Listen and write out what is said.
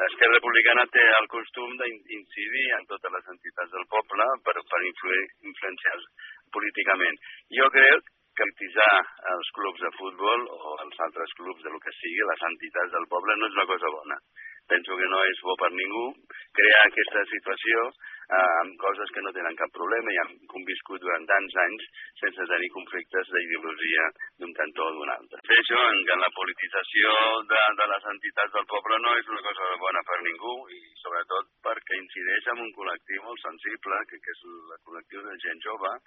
Esquerra Republicana té el costum d'incidir en totes les entitats del poble per influenciar políticament. Jo crec que criticar els clubs de futbol o els altres clubs de lo que sigui, les entitats del poble, no és una cosa bona. Penso que no és bo per ningú crear aquesta situació amb coses que no tenen cap problema i han conviscut durant tants anys sense tenir conflictes d'ideologia d'un cantó o d'un altre. Penso que la politització de les entitats del poble no és una cosa bona per ningú i sobretot perquè incideix en un col·lectiu molt sensible, que és el col·lectiu de gent jove.